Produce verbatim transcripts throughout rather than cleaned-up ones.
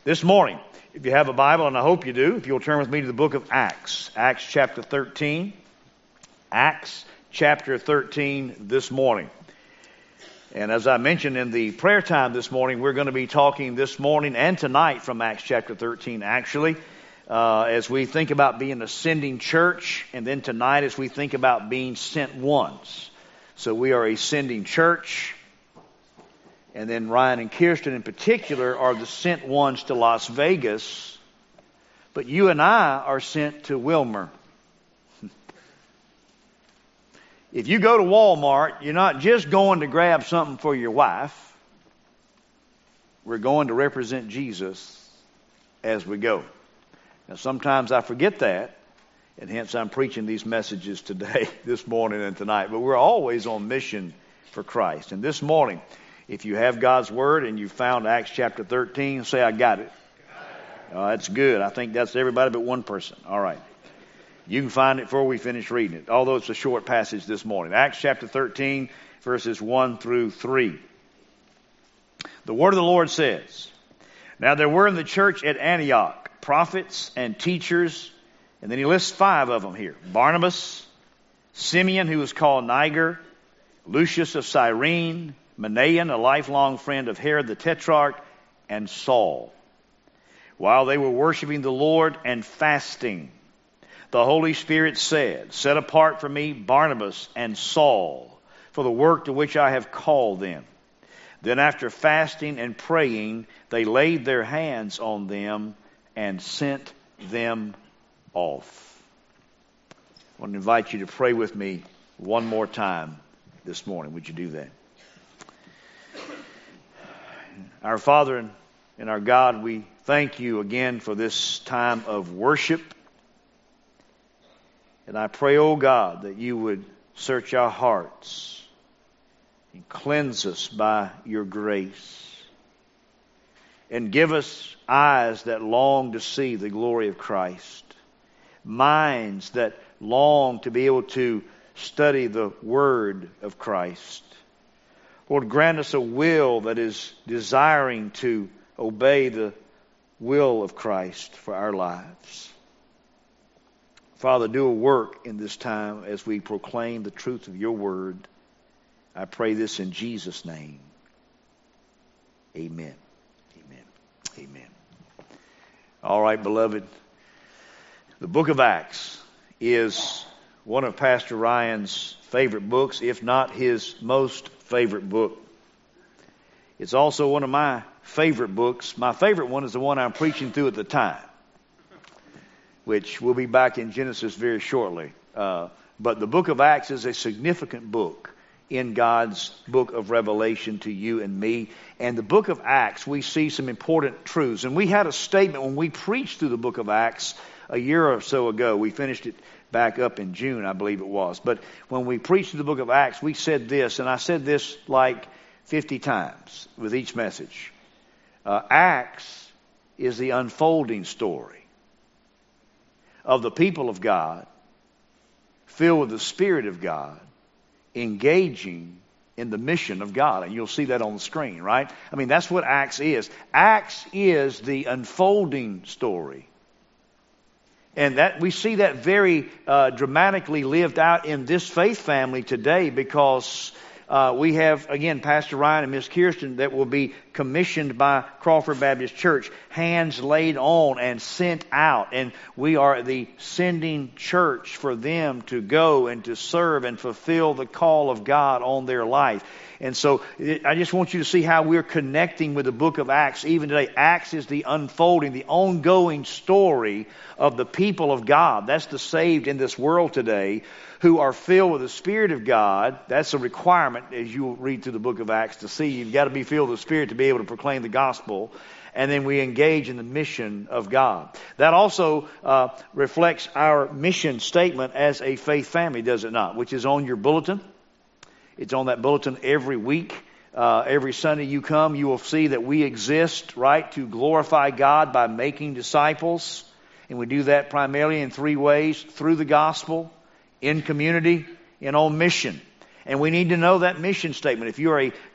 This morning, if you have a Bible, and I hope you do, if you'll turn with me to the book of Acts, Acts chapter thirteen. Acts chapter thirteen this morning. And as I mentioned in the prayer time this morning, we're going to be talking this morning and tonight from Acts chapter thirteen, actually, uh, as we think about being an ascending church, and then tonight as we think about being sent ones. So we are a ascending church. And then Ryan and Kirsten in particular are the sent ones to Las Vegas. But you and I are sent to Wilmer. If you go to Walmart, you're not just going to grab something for your wife. We're going to represent Jesus as we go. Now sometimes I forget that, and hence I'm preaching these messages today, this morning and tonight. But we're always on mission for Christ. And this morning, if you have God's Word and you found Acts chapter thirteen, say, I got it. Uh, that's good. I think that's everybody but one person. All right. You can find it before we finish reading it, although it's a short passage this morning. Acts chapter thirteen, verses one through three. The Word of the Lord says, Now there were in the church at Antioch prophets and teachers, and then he lists five of them here. Barnabas, Simeon, who was called Niger, Lucius of Cyrene, Manaen, a lifelong friend of Herod the Tetrarch, and Saul. While they were worshiping the Lord and fasting, the Holy Spirit said, Set apart for me Barnabas and Saul for the work to which I have called them. Then after fasting and praying, they laid their hands on them and sent them off. I want to invite you to pray with me one more time this morning. Would you do that? Our Father and our God, we thank you again for this time of worship. And I pray, oh God, that you would search our hearts and cleanse us by your grace. And give us eyes that long to see the glory of Christ. Minds that long to be able to study the Word of Christ. Lord, grant us a will that is desiring to obey the will of Christ for our lives. Father, do a work in this time as we proclaim the truth of your word. I pray this in Jesus' name. Amen. Amen. Amen. All right, beloved. The book of Acts is one of Pastor Ryan's favorite books, if not his most favorite book. It's also one of my favorite books. My favorite one is the one I'm preaching through at the time, which we'll be back in Genesis very shortly. Uh, but the book of Acts is a significant book in God's book of Revelation to you and me. And the book of Acts, we see some important truths. And we had a statement when we preached through the book of Acts a year or so ago. We finished it back up in June, I believe it was. But when we preached through the book of Acts, we said this, and I said this like fifty times with each message. Uh, Acts is the unfolding story of the people of God, filled with the Spirit of God, engaging in the mission of God. And you'll see that on the screen, right? I mean, that's what Acts is. Acts is the unfolding story. And that we see that very uh, dramatically lived out in this faith family today, because uh, we have, again, Pastor Ryan and Miss Kirsten that will be commissioned by Crawford Baptist Church, hands laid on and sent out. And we are the sending church for them to go and to serve and fulfill the call of God on their life. And so I just want you to see how we're connecting with the book of Acts even today. Acts is the unfolding, the ongoing story of the people of God. That's the saved in this world today who are filled with the Spirit of God. That's a requirement as you read through the book of Acts to see. You've got to be filled with the Spirit to be able to proclaim the gospel. And then we engage in the mission of God. That also uh, reflects our mission statement as a faith family, does it not? Which is on your bulletin. It's on that bulletin every week. Uh, every Sunday you come, you will see that we exist, right, to glorify God by making disciples. And we do that primarily in three ways: through the gospel, in community, and on mission. And we need to know that mission statement. If you're a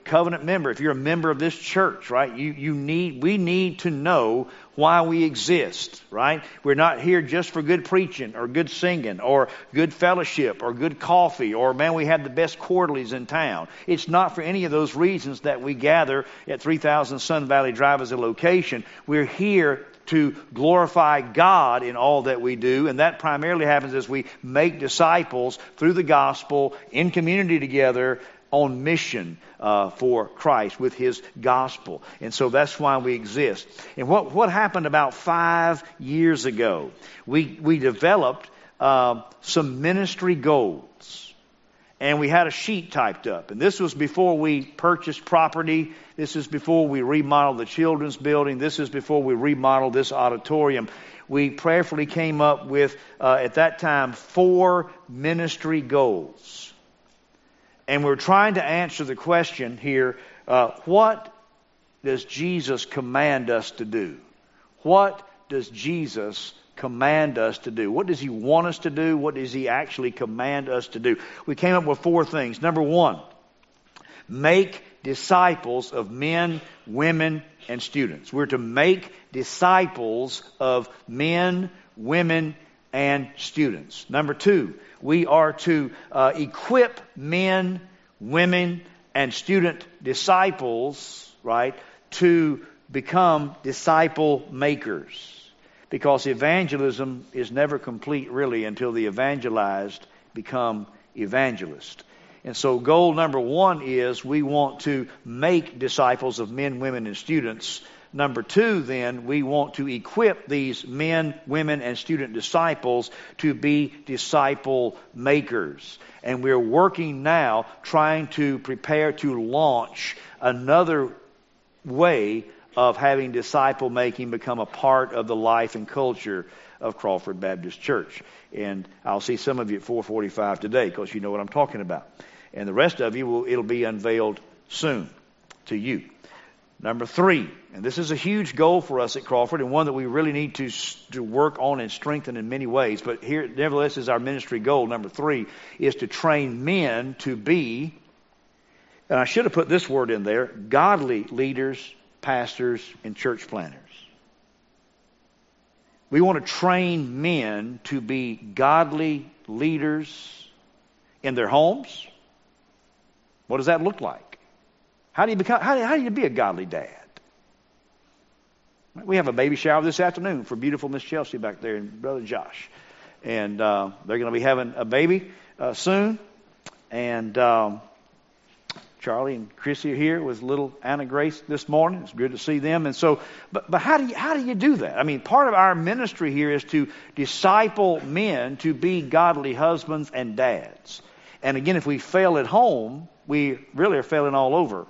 covenant member, if you're a member of this church, right, you, you need, we need to know why we exist, right? We're not here just for good preaching or good singing or good fellowship or good coffee or, man, we have the best quarterlies in town. It's not for any of those reasons that we gather at three thousand Sun Valley Drive as a location. We're here to glorify God in all that we do, and that primarily happens as we make disciples through the gospel in community together on mission uh, for Christ with His gospel. And so that's why we exist. And what, what happened about five years ago? We, we developed uh, some ministry goals. And we had a sheet typed up. And this was before we purchased property. This is before we remodeled the children's building. This is before we remodeled this auditorium. We prayerfully came up with, uh, at that time, four ministry goals. And we're trying to answer the question here, uh, what does Jesus command us to do? What does Jesus command us to do? What does He want us to do? What does He actually command us to do? We came up with four things. Number one, make disciples of men, women, and students. We're to make disciples of men, women, and students. Number two, we are to uh, equip men, women, and student disciples, right, to become disciple makers. Because evangelism is never complete, really, until the evangelized become evangelists. And so goal number one is we want to make disciples of men, women, and students. Number two, then, we want to equip these men, women, and student disciples to be disciple makers. And we're working now trying to prepare to launch another way of having disciple making become a part of the life and culture of Crawford Baptist Church. And I'll see some of you at four forty-five today because you know what I'm talking about. And the rest of you, will it'll be unveiled soon to you. Number three, and this is a huge goal for us at Crawford and one that we really need to, to work on and strengthen in many ways. But here, nevertheless, is our ministry goal. Number three is to train men to be, and I should have put this word in there, godly leaders, pastors, and church planners. We want to train men to be godly leaders in their homes. What does that look like? How do you become? How do, how do you be a godly dad? We have a baby shower this afternoon for beautiful Miss Chelsea back there and Brother Josh, and uh, they're going to be having a baby uh, soon, and. Um, Charlie and Chrissy are here with little Anna Grace this morning. It's good to see them. And so, but, but how do you, how do you do that? I mean, part of our ministry here is to disciple men to be godly husbands and dads. And again, if we fail at home, we really are failing all over.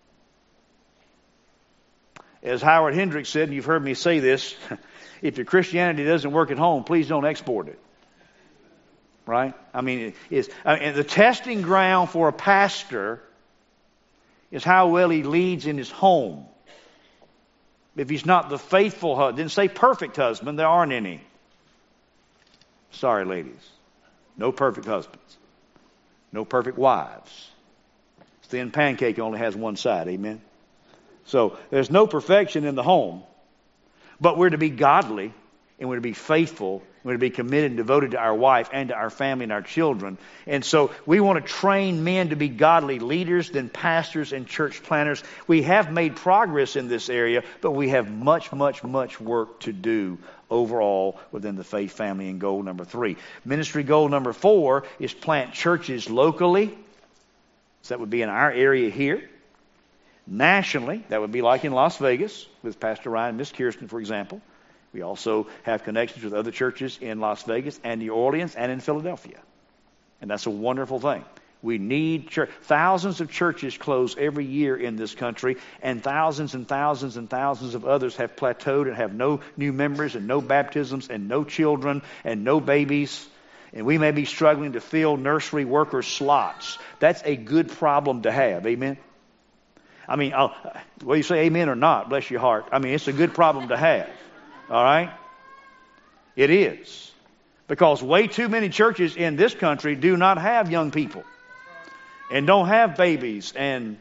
As Howard Hendricks said, and you've heard me say this, if your Christianity doesn't work at home, please don't export it. Right? I mean, it's, I mean, the testing ground for a pastor is how well he leads in his home. If he's not the faithful husband, didn't say perfect husband, there aren't any. Sorry, ladies. No perfect husbands. No perfect wives. Thin pancake only has one side, amen? So there's no perfection in the home, but we're to be godly and we're to be faithful. We're to be committed and devoted to our wife and to our family and our children. And so we want to train men to be godly leaders, then pastors and church planners. We have made progress in this area, but we have much, much, much work to do overall within the faith family. And goal number three. Ministry goal number four is plant churches locally. So that would be in our area here. Nationally, that would be like in Las Vegas with Pastor Ryan and Miss Kirsten, for example. We also have connections with other churches in Las Vegas and New Orleans and in Philadelphia. And that's a wonderful thing. We need church. Thousands of churches close every year in this country, and thousands and thousands and thousands of others have plateaued and have no new members and no baptisms and no children and no babies. And we may be struggling to fill nursery worker slots. That's a good problem to have. Amen? I mean, I'll, whether you say amen or not, bless your heart. I mean, it's a good problem to have. All right? It is. Because way too many churches in this country do not have young people. And don't have babies and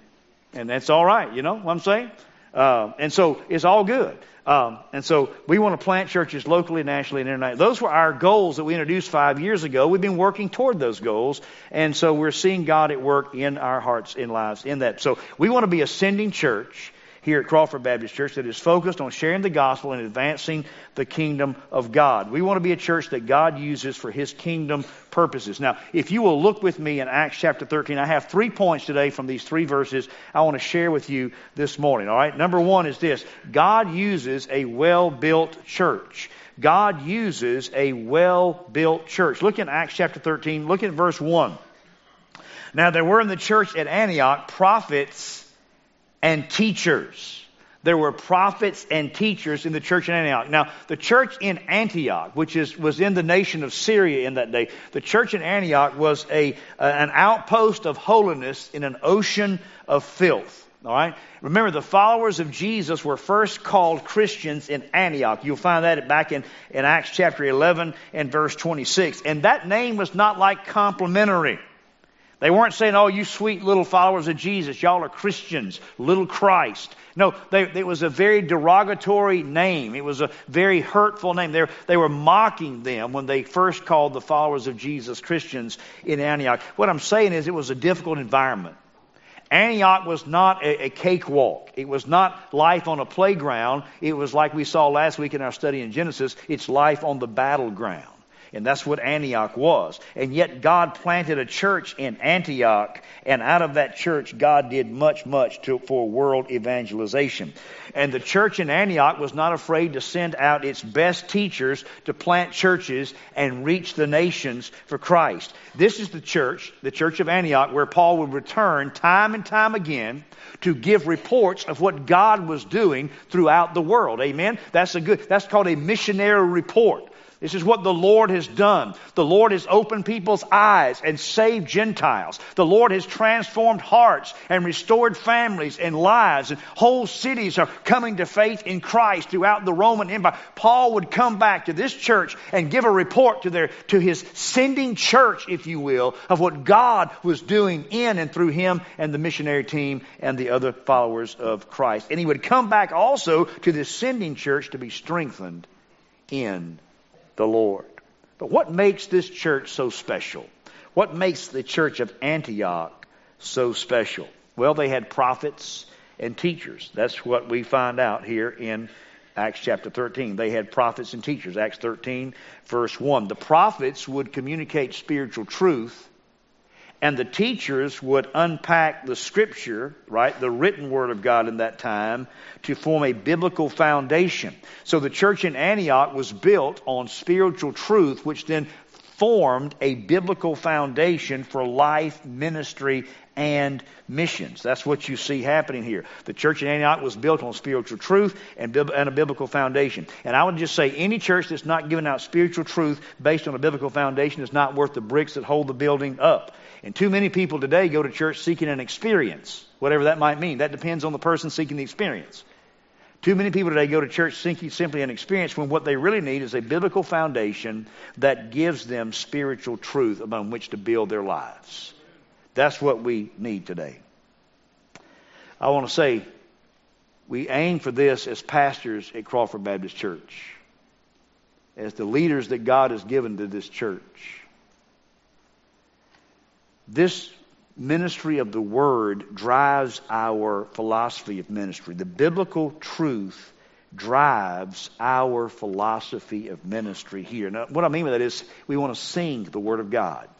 And that's all right, you know what I'm saying? Uh, and so it's all good. Um, and so we want to plant churches locally, nationally, and internationally. Those were our goals that we introduced five years ago. We've been working toward those goals. And so we're seeing God at work in our hearts and lives in that. So we want to be a sending church here at Crawford Baptist Church that is focused on sharing the gospel and advancing the kingdom of God. We want to be a church that God uses for His kingdom purposes. Now, if you will look with me in Acts chapter thirteen, I have three points today from these three verses I want to share with you this morning. All right. Number one is this: God uses a well-built church. God uses a well-built church. Look in Acts chapter thirteen. Look at verse one. Now, there were in the church at Antioch prophets and teachers. There were prophets and teachers in the church in Antioch. Now, the church in Antioch, which is was in the nation of Syria in that day, the church in Antioch was a uh, an outpost of holiness in an ocean of filth. All right. Remember, the followers of Jesus were first called Christians in Antioch. You'll find that back in, in Acts chapter eleven and verse twenty-six. And that name was not like complimentary. They weren't saying, oh, you sweet little followers of Jesus, y'all are Christians, little Christ. No, they, it was a very derogatory name. It was a very hurtful name. They, they were mocking them when they first called the followers of Jesus Christians in Antioch. What I'm saying is it was a difficult environment. Antioch was not a, a cakewalk. It was not life on a playground. It was like we saw last week in our study in Genesis. It's life on the battleground. And that's what Antioch was. And yet God planted a church in Antioch, and out of that church God did much, much to, for world evangelization. And the church in Antioch was not afraid to send out its best teachers to plant churches and reach the nations for Christ. This is the church, the church of Antioch, where Paul would return time and time again to give reports of what God was doing throughout the world. Amen? That's a good, that's called a missionary report. This is what the Lord has done. The Lord has opened people's eyes and saved Gentiles. The Lord has transformed hearts and restored families and lives. And whole cities are coming to faith in Christ throughout the Roman Empire. Paul would come back to this church and give a report to their to his sending church, if you will, of what God was doing in and through him and the missionary team and the other followers of Christ. And he would come back also to this sending church to be strengthened in the Lord. But what makes this church so special? What makes the church of Antioch so special? Well, they had prophets and teachers. That's what we find out here in Acts chapter thirteen. They had prophets and teachers. Acts thirteen, verse one. The prophets would communicate spiritual truth, and the teachers would unpack the scripture, right, the written word of God in that time, to form a biblical foundation. So the church in Antioch was built on spiritual truth, which then formed a biblical foundation for life, ministry, and missions. That's what you see happening here. The church in Antioch was built on spiritual truth and, and a biblical foundation. And I would just say any church that's not giving out spiritual truth based on a biblical foundation is not worth the bricks that hold the building up. And too many people today go to church seeking an experience, whatever that might mean. That depends on the person seeking the experience. Too many people today go to church seeking simply an experience when what they really need is a biblical foundation that gives them spiritual truth upon which to build their lives. That's what we need today. I want to say we aim for this as pastors at Crawford Baptist Church, as the leaders that God has given to this church. This ministry of the Word drives our philosophy of ministry. The biblical truth drives our philosophy of ministry here. Now, what I mean by that is we want to sing the Word of God.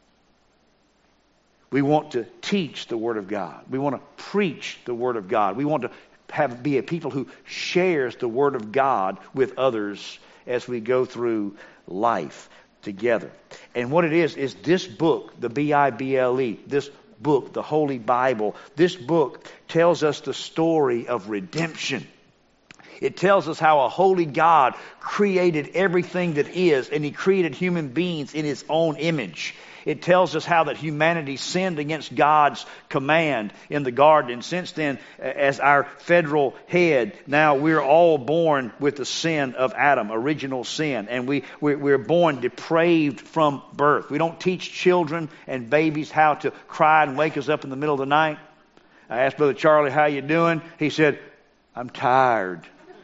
We want to teach the Word of God. We want to preach the Word of God. We want to have be a people who shares the Word of God with others as we go through life together. And what it is, is this book, the B I B L E, this book, the Holy Bible, this book tells us the story of redemption. It tells us how a holy God created everything that is, and He created human beings in His own image. It tells us how that humanity sinned against God's command in the garden. And since then, as our federal head, now we're all born with the sin of Adam, original sin. And we, we're, we're born depraved from birth. We don't teach children and babies how to cry and wake us up in the middle of the night. I asked Brother Charlie, how you doing? He said, I'm tired.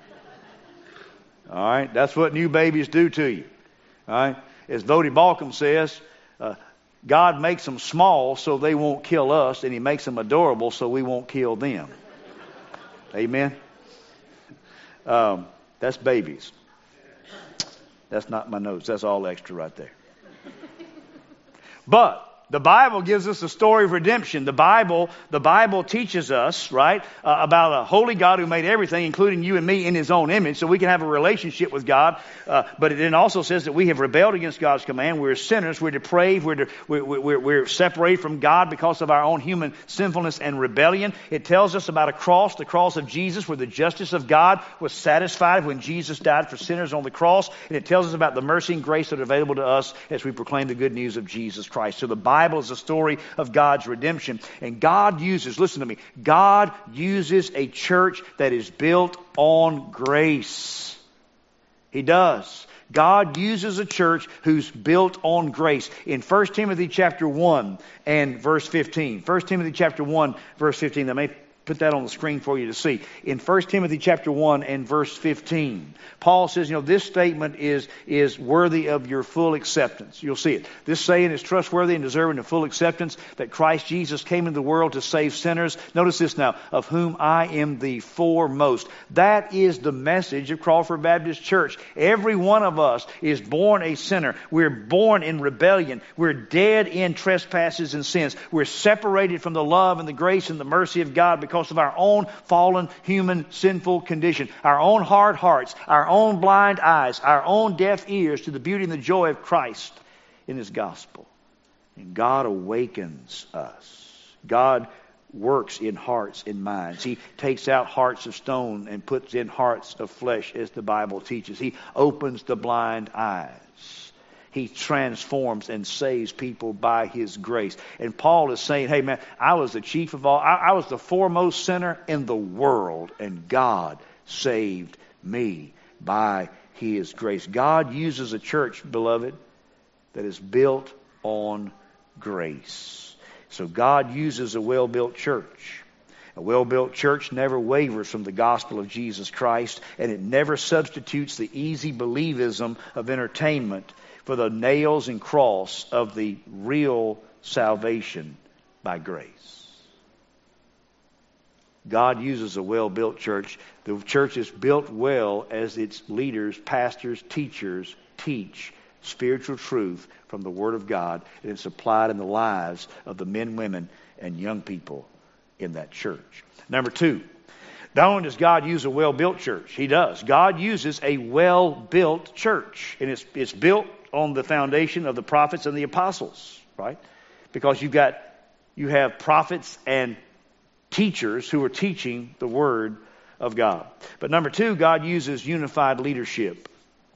All right, that's what new babies do to you. All right, as Vody Balcom says, uh, God makes them small so they won't kill us, and He makes them adorable so we won't kill them. Amen. Um, that's babies. That's not my notes. That's all extra right there. But the Bible gives us a story of redemption. The Bible, the Bible teaches us, right, uh, about a holy God who made everything, including you and me, in His own image, so we can have a relationship with God. Uh, but it then also says that we have rebelled against God's command. We're sinners. We're depraved. We're, de- we're, we're, we're separated from God because of our own human sinfulness and rebellion. It tells us about a cross, the cross of Jesus, where the justice of God was satisfied when Jesus died for sinners on the cross. And it tells us about the mercy and grace that are available to us as we proclaim the good news of Jesus Christ. So the Bible Bible is a story of God's redemption. And God uses, listen to me, God uses a church that is built on grace. He does. God uses a church who's built on grace. In First Timothy chapter one and verse fifteen. First Timothy chapter one, verse fifteen. I may put that on the screen for you to see. In First Timothy chapter one and verse fifteen, Paul says, you know, this statement is, is worthy of your full acceptance. You'll see it. This saying is trustworthy and deserving of full acceptance, that Christ Jesus came into the world to save sinners. Notice this now, of whom I am the foremost. That is the message of Crawford Baptist Church. Every one of us is born a sinner. We're born in rebellion. We're dead in trespasses and sins. We're separated from the love and the grace and the mercy of God because of our own fallen human sinful condition, our own hard hearts, our own blind eyes, our own deaf ears to the beauty and the joy of Christ in His gospel. And God awakens us. God works in hearts and minds. He takes out hearts of stone and puts in hearts of flesh, as the Bible teaches. He opens the blind eyes. He transforms and saves people by His grace. And Paul is saying, hey man, I was the chief of all. I, I was the foremost sinner in the world, and God saved me by His grace. God uses a church, beloved, that is built on grace. So God uses a well-built church. A well-built church never wavers from the gospel of Jesus Christ, and it never substitutes the easy believism of entertainment for the nails and cross of the real salvation by grace. God uses a well-built church. The church is built well as its leaders, pastors, teachers teach spiritual truth from the Word of God, and it's applied in the lives of the men, women, and young people in that church. Number two, not only does God use a well-built church, He does. God uses a well-built church, and it's it's built on the foundation of the prophets and the apostles, right? Because you've got, you have prophets and teachers who are teaching the Word of God. But number two, God uses unified leadership.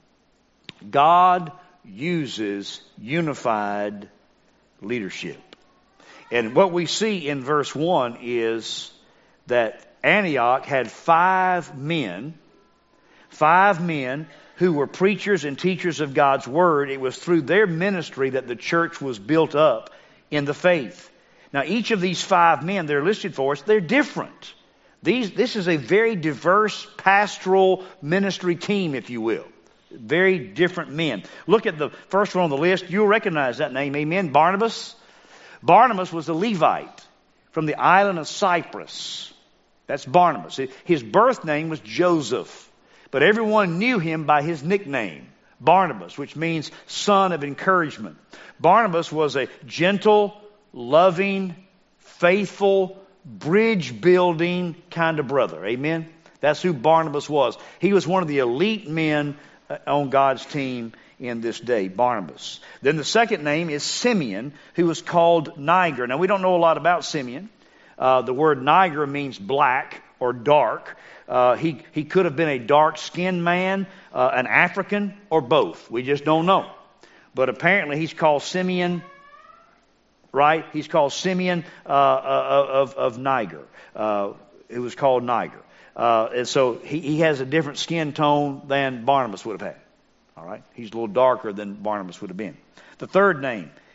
God uses unified leadership. And what we see in verse one is that Antioch had five men, five men who were preachers and teachers of God's Word. It was through their ministry that the church was built up in the faith. Now, each of these five men they're listed for us, they're different. These, this is a very diverse pastoral ministry team, if you will. Very different men. Look at the first one on the list. You'll recognize that name, amen. Barnabas. Barnabas was a Levite from the island of Cyprus. That's Barnabas. His birth name was Joseph, but everyone knew him by his nickname, Barnabas, which means son of encouragement. Barnabas was a gentle, loving, faithful, bridge-building kind of brother. Amen? That's who Barnabas was. He was one of the elite men on God's team in this day, Barnabas. Then the second name is Simeon, who was called Niger. Now, we don't know a lot about Simeon. Uh, the word Niger means black or dark. Uh, he, he could have been a dark-skinned man, uh, an African, or both. We just don't know. But apparently he's called Simeon, right? He's called Simeon uh, uh, of, of Niger. Uh, it was called Niger. Uh, and so he, he has a different skin tone than Barnabas would have had. All right? He's a little darker than Barnabas would have been. The third name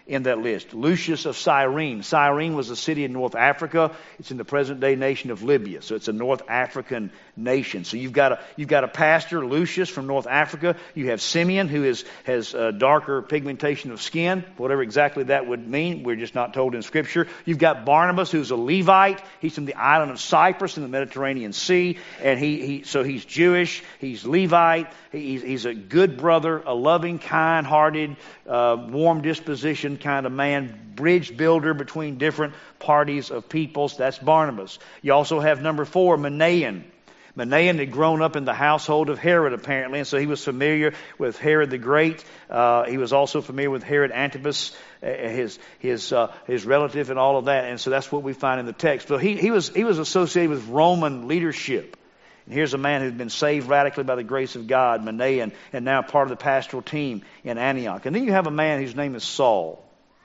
in that list. Lucius of Cyrene. Cyrene was a city in North Africa. It's in the present-day nation of Libya. So it's a North African nation. So you've got a you've got a pastor, Lucius, from North Africa. You have Simeon, who is has a darker pigmentation of skin, whatever exactly that would mean. We're just not told in Scripture. You've got Barnabas, who's a Levite. He's from the island of Cyprus in the Mediterranean Sea, and he he so he's Jewish. He's Levite. He's he's a good brother, a loving, kind-hearted, uh, warm disposition kind of man, bridge builder between different parties of peoples. That's Barnabas. You also have number four, Manaen. Manaen had grown up in the household of Herod, apparently, and so he was familiar with Herod the Great. Uh, he was also familiar with Herod Antipas, uh, his his uh, his relative, and all of that. And so that's what we find in the text. But he he was he was associated with Roman leadership. And here's a man who'd been saved radically by the grace of God, Manaen, and now part of the pastoral team in Antioch. And then you have a man whose name is Saul.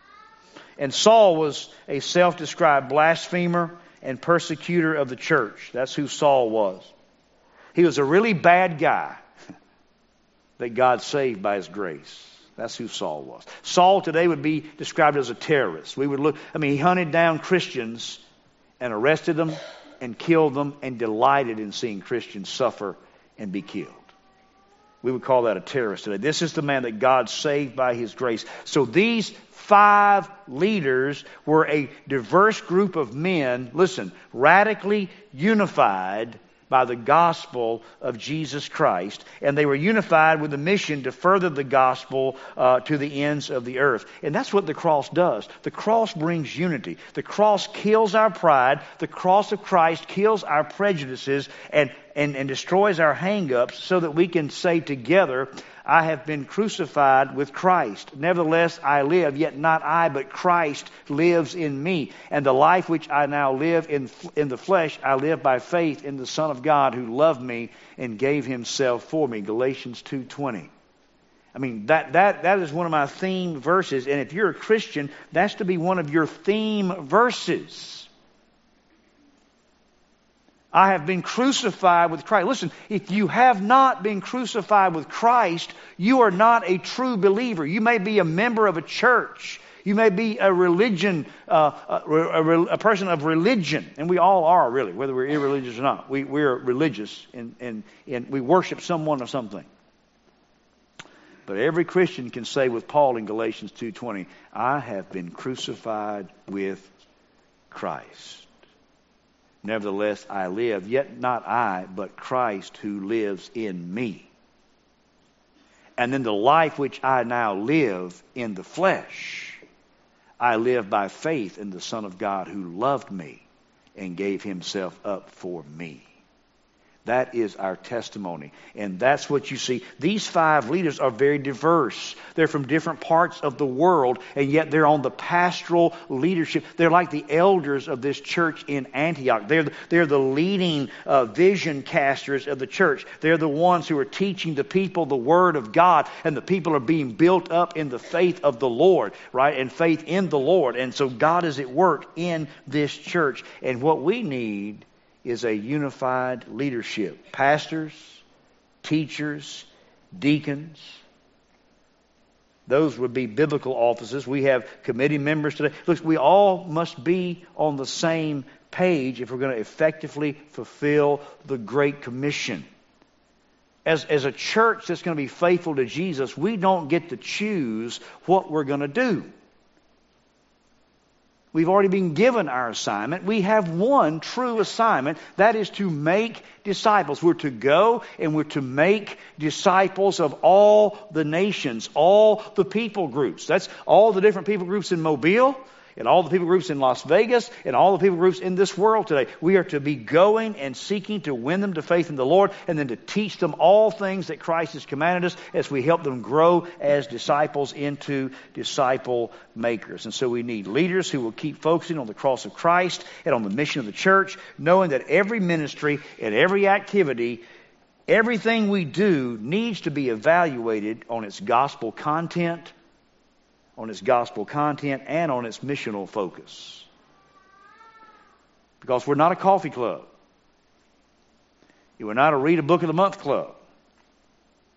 And Saul was a self-described blasphemer and persecutor of the church. That's who Saul was. He was a really bad guy that God saved by His grace. That's who Saul was. Saul today would be described as a terrorist. We would look, I mean, he hunted down Christians and arrested them and killed them and delighted in seeing Christians suffer and be killed. We would call that a terrorist today. This is the man that God saved by His grace. So these five leaders were a diverse group of men, listen, radically unified by the gospel of Jesus Christ. And they were unified with the mission to further the gospel uh, to the ends of the earth. And that's what the cross does. The cross brings unity. The cross kills our pride. The cross of Christ kills our prejudices and, and, and destroys our hang-ups so that we can say together, I have been crucified with Christ. Nevertheless, I live, yet not I, but Christ lives in me. And the life which I now live in in the flesh, I live by faith in the Son of God who loved me and gave Himself for me. Galatians two twenty. I mean, that, that, that is one of my theme verses. And if you're a Christian, that's to be one of your theme verses. I have been crucified with Christ. Listen, if you have not been crucified with Christ, you are not a true believer. You may be a member of a church. You may be a religion, uh, a, a, a person of religion. And we all are, really, whether we're irreligious or not. We, we're religious and, and, and we worship someone or something. But every Christian can say with Paul in Galatians two twenty, I have been crucified with Christ. Nevertheless, I live, yet not I, but Christ who lives in me. And then the life which I now live in the flesh, I live by faith in the Son of God who loved me and gave Himself up for me. That is our testimony. And that's what you see. These five leaders are very diverse. They're from different parts of the world, and yet they're on the pastoral leadership. They're like the elders of this church in Antioch. They're the, they're the leading uh, vision casters of the church. They're the ones who are teaching the people the Word of God, and the people are being built up in the faith of the Lord, right? And faith in the Lord. And so God is at work in this church. And what we need is a unified leadership. Pastors, teachers, deacons. Those would be biblical offices. We have committee members today. Look, we all must be on the same page if we're going to effectively fulfill the Great Commission. As, as a church that's going to be faithful to Jesus, we don't get to choose what we're going to do. We've already been given our assignment. We have one true assignment. That is to make disciples. We're to go and we're to make disciples of all the nations, all the people groups. That's all the different people groups in Mobile, and all the people groups in Las Vegas, and all the people groups in this world today. We are to be going and seeking to win them to faith in the Lord, and then to teach them all things that Christ has commanded us as we help them grow as disciples into disciple makers. And so we need leaders who will keep focusing on the cross of Christ and on the mission of the church, knowing that every ministry and every activity, everything we do needs to be evaluated on its gospel content, on its gospel content, and on its missional focus. Because we're not a coffee club. We're not a read a book of the month club.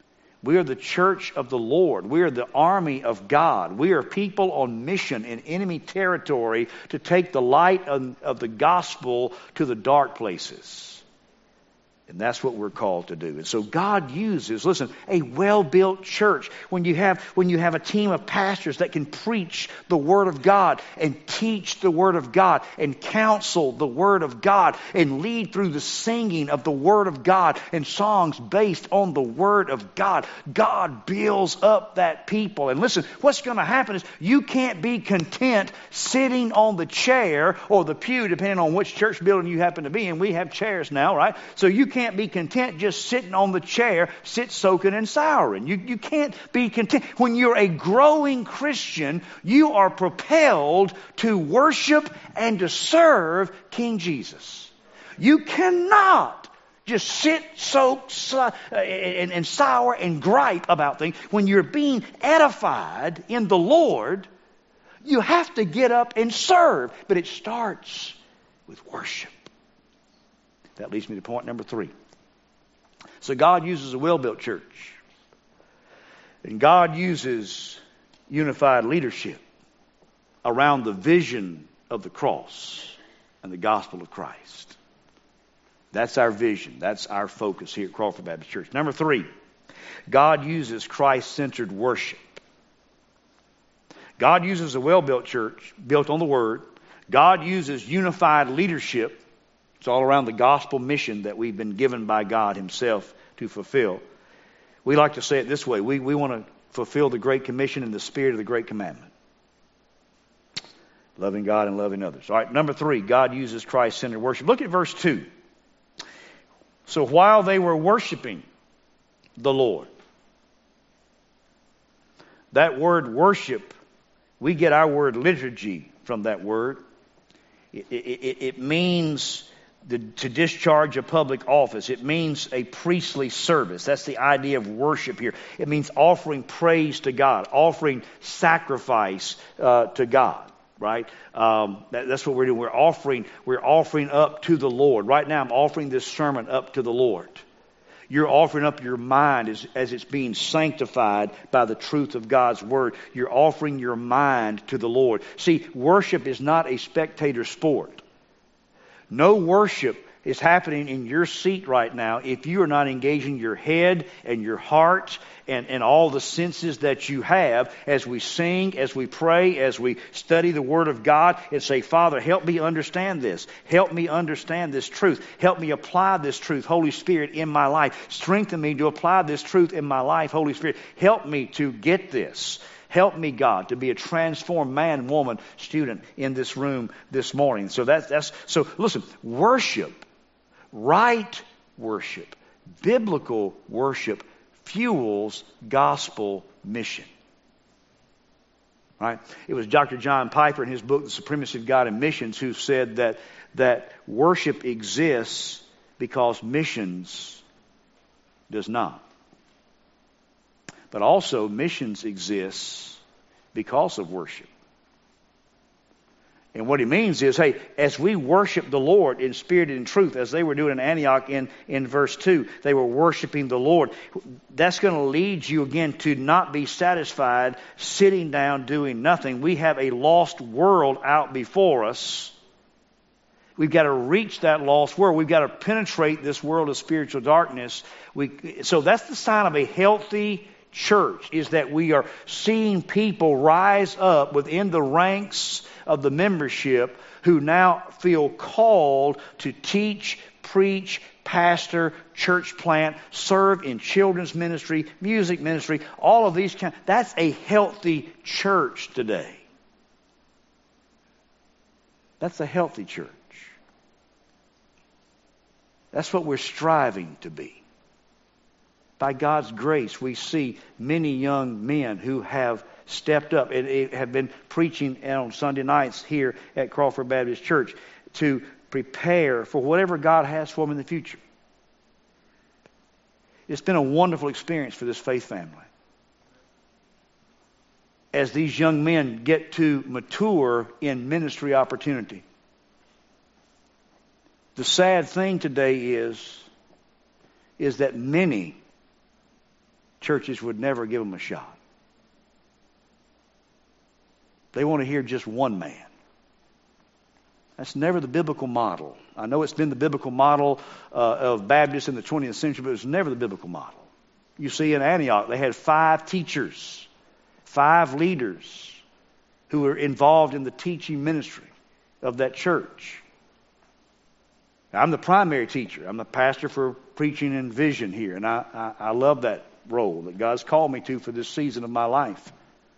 We are the church of the Lord. We are the army of God. We are people on mission in enemy territory to take the light of, of the gospel to the dark places. And that's what we're called to do. And so God uses, listen, a well-built church. When you have when you have a team of pastors that can preach the Word of God and teach the Word of God and counsel the Word of God and lead through the singing of the Word of God and songs based on the Word of God, God builds up that people. And listen, what's going to happen is you can't be content sitting on the chair or the pew, depending on which church building you happen to be in. We have chairs now, right? So you can't be content just sitting on the chair, sit soaking and souring. You, you can't be content. When you're a growing Christian, you are propelled to worship and to serve King Jesus. You cannot just sit, soak, uh, and, and sour and gripe about things. When you're being edified in the Lord, you have to get up and serve. But it starts with worship. That leads me to point number three. So God uses a well-built church. And God uses unified leadership around the vision of the cross and the gospel of Christ. That's our vision. That's our focus here at Crawford Baptist Church. Number three, God uses Christ-centered worship. God uses a well-built church built on the Word. God uses unified leadership. It's all around the gospel mission that we've been given by God Himself to fulfill. We like to say it this way. We, we want to fulfill the Great Commission in the spirit of the Great Commandment. Loving God and loving others. All right, number three, God uses Christ-centered worship. Look at verse two. So while they were worshiping the Lord, that word worship, we get our word liturgy from that word. It, it, it means the, to discharge a public office. It means a priestly service. That's the idea of worship here. It means offering praise to God, offering sacrifice uh, to God. Right? Um, that, that's what we're doing. We're offering, we're offering up to the Lord. Right now I'm offering this sermon up to the Lord. You're offering up your mind as, as it's being sanctified by the truth of God's Word. You're offering your mind to the Lord. See, worship is not a spectator sport. No worship is happening in your seat right now if you are not engaging your head and your heart and, and all the senses that you have as we sing, as we pray, as we study the Word of God and say, Father, help me understand this. Help me understand this truth. Help me apply this truth, Holy Spirit, in my life. Strengthen me to apply this truth in my life, Holy Spirit. Help me to get this. Help me, God, to be a transformed man, woman, student in this room this morning. So that's, that's so listen, worship, right worship, biblical worship fuels gospel mission. Right? It was Doctor John Piper in his book, The Supremacy of God in Missions, who said that, that worship exists because missions does not. But also missions exists because of worship. And what he means is, hey, as we worship the Lord in spirit and in truth, as they were doing in Antioch in, in verse two, they were worshiping the Lord. That's going to lead you again to not be satisfied sitting down doing nothing. We have a lost world out before us. We've got to reach that lost world. We've got to penetrate this world of spiritual darkness. We, so that's the sign of a healthy church, is that we are seeing people rise up within the ranks of the membership who now feel called to teach, preach, pastor, church plant, serve in children's ministry, music ministry, all of these kinds. That's a healthy church today. That's a healthy church. That's what we're striving to be. By God's grace, we see many young men who have stepped up and have been preaching on Sunday nights here at Crawford Baptist Church to prepare for whatever God has for them in the future. It's been a wonderful experience for this faith family. As these young men get to mature in ministry opportunity. The sad thing today is, is that many churches would never give them a shot. They want to hear just one man. That's never the biblical model. I know it's been the biblical model uh, of Baptists in the twentieth century, but it was never the biblical model. You see, in Antioch, they had five teachers, five leaders who were involved in the teaching ministry of that church. I'm the primary teacher. I'm the pastor for preaching and vision here, and I, I, I love that role that God's called me to for this season of my life.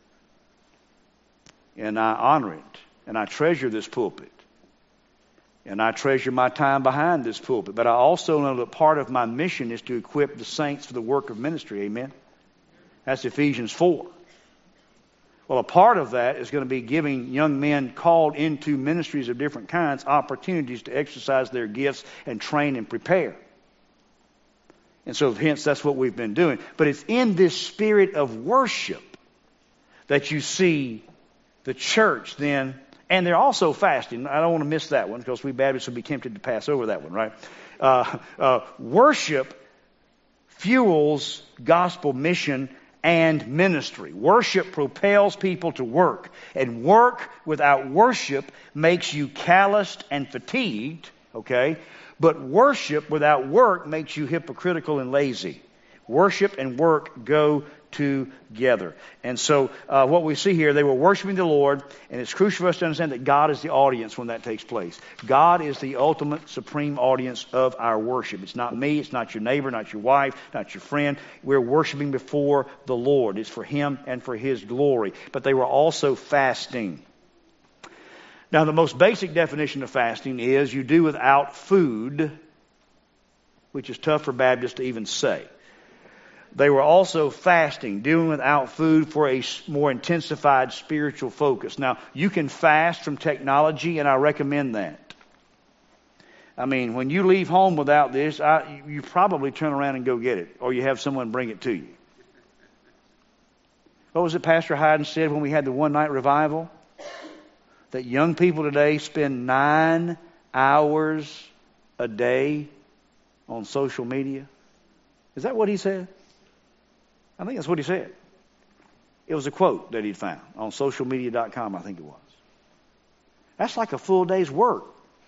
And I honor it, and I treasure this pulpit. And I treasure my time behind this pulpit. But I also know that part of my mission is to equip the saints for the work of ministry. Amen? That's Ephesians four. Well, a part of that is going to be giving young men called into ministries of different kinds opportunities to exercise their gifts and train and prepare. And so hence that's what we've been doing. But it's in this spirit of worship that you see the church then. And they're also fasting. I don't want to miss that one because we Baptists would be tempted to pass over that one, right? Uh, uh, worship fuels gospel mission and ministry. Worship propels people to work. And work without worship makes you calloused and fatigued, okay? But worship without work makes you hypocritical and lazy. Worship and work go together. And so uh, what we see here, they were worshiping the Lord, and it's crucial for us to understand that God is the audience when that takes place. God is the ultimate supreme audience of our worship. It's not me, it's not your neighbor, not your wife, not your friend. We're worshiping before the Lord. It's for Him and for His glory. But they were also fasting. Now, the most basic definition of fasting is you do without food, which is tough for Baptists to even say. They were also fasting, doing without food for a more intensified spiritual focus. Now, you can fast from technology, and I recommend that. I mean, when you leave home without this, I, you probably turn around and go get it, or you have someone bring it to you. What was it Pastor Hyden said when we had the one-night revival? That young people today spend nine hours a day on social media. Is that what he said? I think that's what he said. It was a quote that he'd found on social media dot com, I think it was. That's like a full day's work.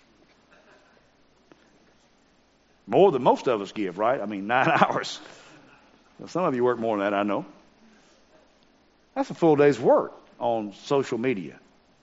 More than most of us give, right? I mean, nine hours. Well, some of you work more than that, I know. That's a full day's work on social media.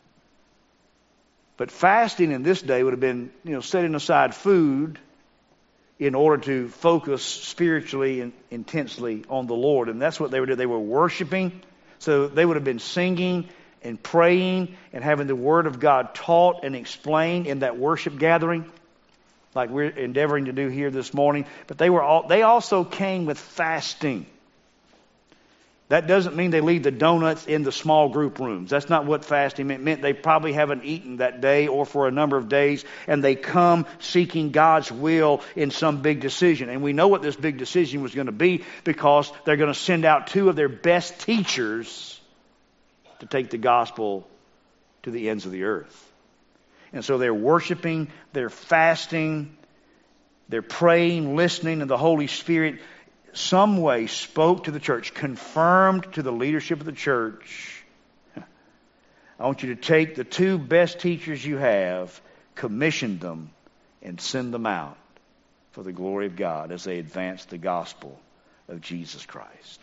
But fasting in this day would have been, you know, setting aside food in order to focus spiritually and intensely on the Lord. And that's what they were doing. They were worshiping. So they would have been singing and praying and having the Word of God taught and explained in that worship gathering, like we're endeavoring to do here this morning. But they were all, they also came with fasting. That doesn't mean they leave the donuts in the small group rooms. That's not what fasting meant. It meant they probably haven't eaten that day or for a number of days, and they come seeking God's will in some big decision. And we know what this big decision was going to be because they're going to send out two of their best teachers to take the gospel to the ends of the earth. And so they're worshiping, they're fasting, they're praying, listening, and the Holy Spirit some way spoke to the church, confirmed to the leadership of the church. I want you to take the two best teachers you have, commission them, and send them out for the glory of God as they advance the gospel of Jesus Christ.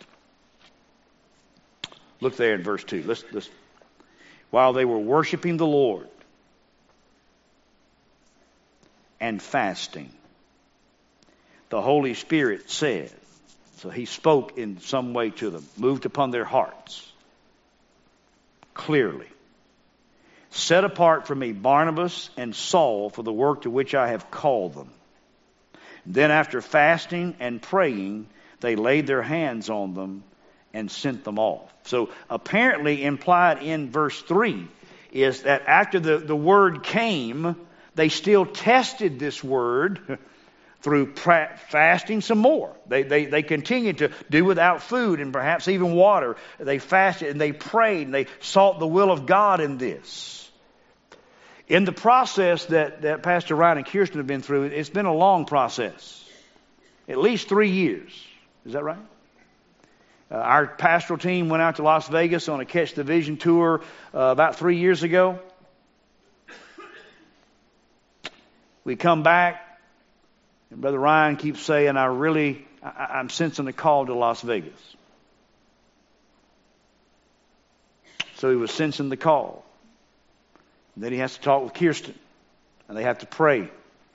Look there in verse two. Let's, let's, while they were worshiping the Lord and fasting, the Holy Spirit said, so He spoke in some way to them, moved upon their hearts clearly. Set apart for me Barnabas and Saul for the work to which I have called them. Then after fasting and praying, they laid their hands on them and sent them off. So apparently implied in verse three is that after the, the word came, they still tested this word through fasting some more. They, they, they continued to do without food and perhaps even water. They fasted and they prayed and they sought the will of God in this. In the process that, that Pastor Ryan and Kirsten have been through, it's been a long process. At least three years. Is that right? Uh, our pastoral team went out to Las Vegas on a Catch the Vision tour uh, about three years ago. We come back, and Brother Ryan keeps saying, I really, I, I'm sensing a call to Las Vegas. So he was sensing the call. And then he has to talk with Kirsten, and they have to pray.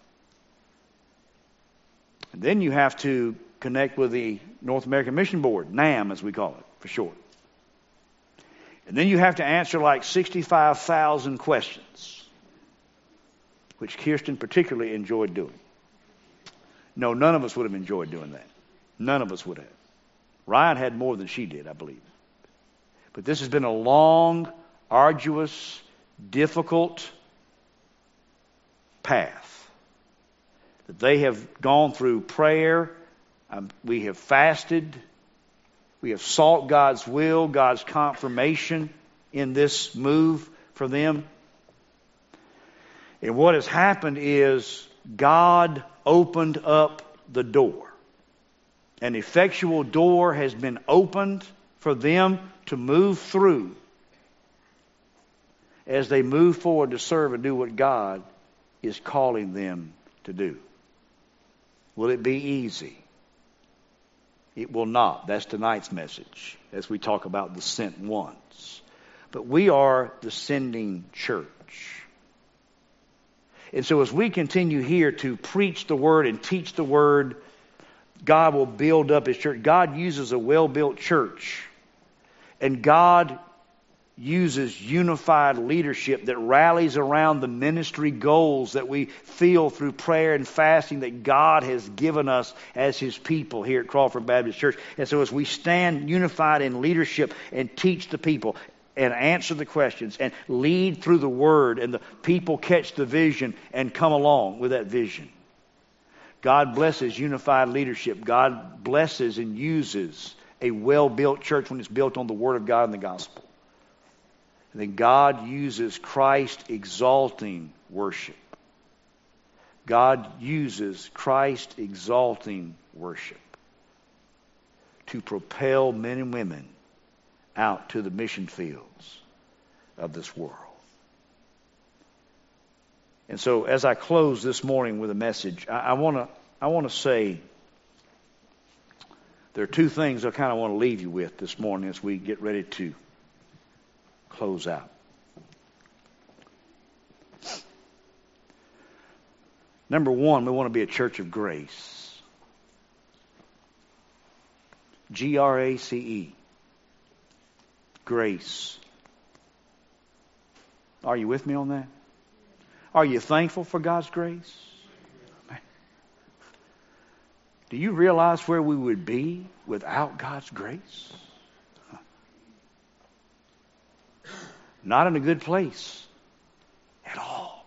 And then you have to connect with the North American Mission Board, NAM as we call it for short. And then you have to answer like sixty-five thousand questions, which Kirsten particularly enjoyed doing. No, none of us would have enjoyed doing that. None of us would have. Ryan had more than she did, I believe. But this has been a long, arduous, difficult path that they have gone through prayer. Um, we have fasted. We have sought God's will, God's confirmation in this move for them. And what has happened is God opened up the door. An effectual door has been opened for them to move through as they move forward to serve and do what God is calling them to do. Will it be easy? It will not. That's tonight's message as we talk about the sent ones. But we are the sending church. And so as we continue here to preach the Word and teach the Word, God will build up His church. God uses a well-built church. And God uses unified leadership that rallies around the ministry goals that we feel through prayer and fasting that God has given us as His people here at Crawford Baptist Church. And so as we stand unified in leadership and teach the people and answer the questions and lead through the Word, and the people catch the vision and come along with that vision, God blesses unified leadership. God blesses and uses a well-built church when it's built on the Word of God and the gospel. And then God uses Christ-exalting worship. God uses Christ-exalting worship to propel men and women out to the mission fields of this world. And so as I close this morning with a message, I want to I want to say there are two things I kind of want to leave you with this morning as we get ready to close out. Number one, we want to be a church of grace. G R A C E. Grace. Are you with me on that? Are you thankful for God's grace? Do you realize where we would be without God's grace? Not in a good place at all.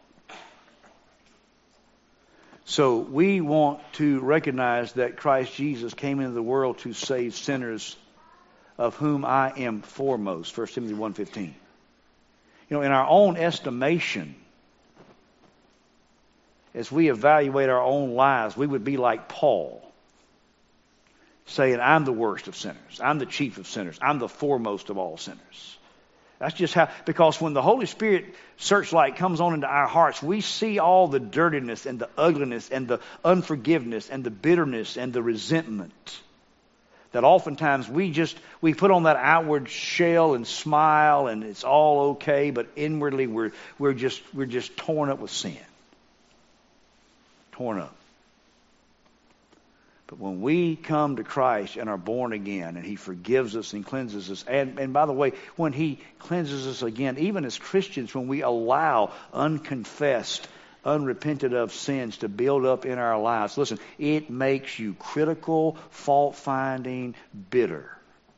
So we want to recognize that Christ Jesus came into the world to save sinners, of whom I am foremost. First Timothy one fifteen. You know, in our own estimation, as we evaluate our own lives, we would be like Paul, saying, I'm the worst of sinners. I'm the chief of sinners. I'm the foremost of all sinners. That's just how, because when the Holy Spirit searchlight comes on into our hearts, we see all the dirtiness and the ugliness and the unforgiveness and the bitterness and the resentment that oftentimes we just, we put on that outward shell and smile and it's all okay, but inwardly we're, we're just, we're just torn up with sin. Torn up. But when we come to Christ and are born again and He forgives us and cleanses us, and, and by the way, when He cleanses us again, even as Christians, when we allow unconfessed, unrepented of sins to build up in our lives, listen, it makes you critical, fault-finding, bitter.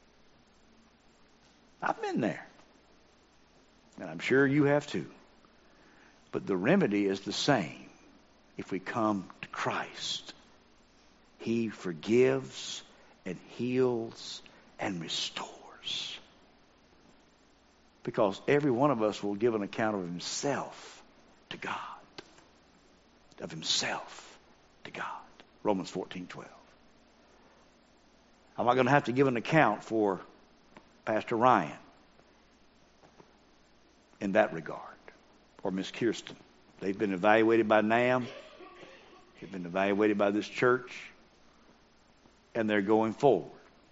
I've been there. And I'm sure you have too. But the remedy is the same if we come to Christ. He forgives and heals and restores. Because every one of us will give an account of himself to God. Of himself to God. Romans fourteen twelve. I'm not going to have to give an account for Pastor Ryan in that regard, or Miss Kirsten. They've been evaluated by NAM. They've been evaluated by this church, and they're going forward.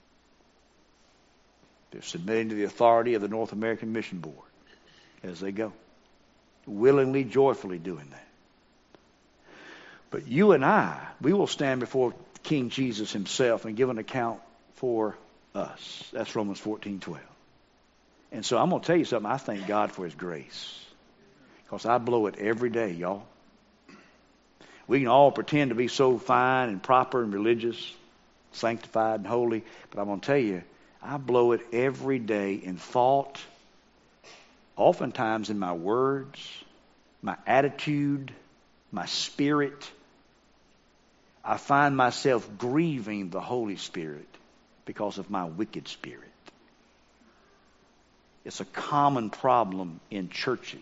They're submitting to the authority of the North American Mission Board as they go, willingly, joyfully doing that. But you and I, we will stand before King Jesus himself and give an account for us. That's Romans fourteen twelve. And so I'm going to tell you something. I thank God for his grace, because I blow it every day, y'all. We can all pretend to be so fine and proper and religious, sanctified and holy, but I'm going to tell you, I blow it every day in thought, oftentimes in my words, my attitude, my spirit. I find myself grieving the Holy Spirit because of my wicked spirit. It's a common problem in churches.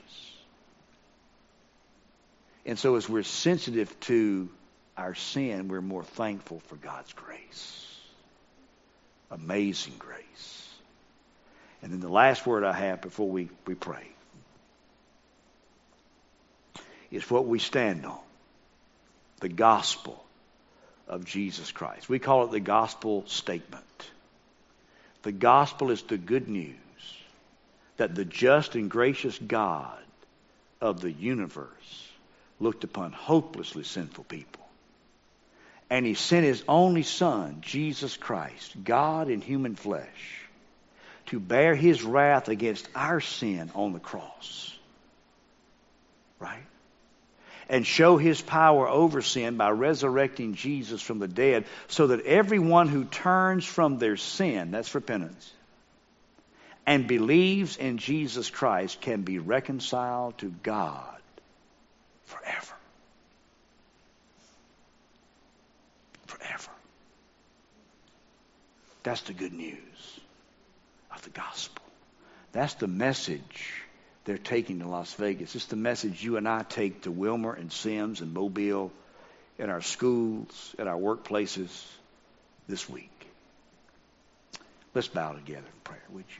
And so as we're sensitive to our sin, we're more thankful for God's grace. Amazing grace. And then the last word I have before we, we pray is what we stand on. The gospel of Jesus Christ. We call it the gospel statement. The gospel is the good news that the just and gracious God of the universe looked upon hopelessly sinful people. And he sent his only Son, Jesus Christ, God in human flesh, to bear his wrath against our sin on the cross. Right? And show his power over sin by resurrecting Jesus from the dead, so that everyone who turns from their sin, that's repentance, and believes in Jesus Christ can be reconciled to God forever. Forever. That's the good news of the gospel. That's the message they're taking to Las Vegas. It's the message you and I take to Wilmer and Sims and Mobile, in our schools, at our workplaces this week. Let's bow together in prayer, would you?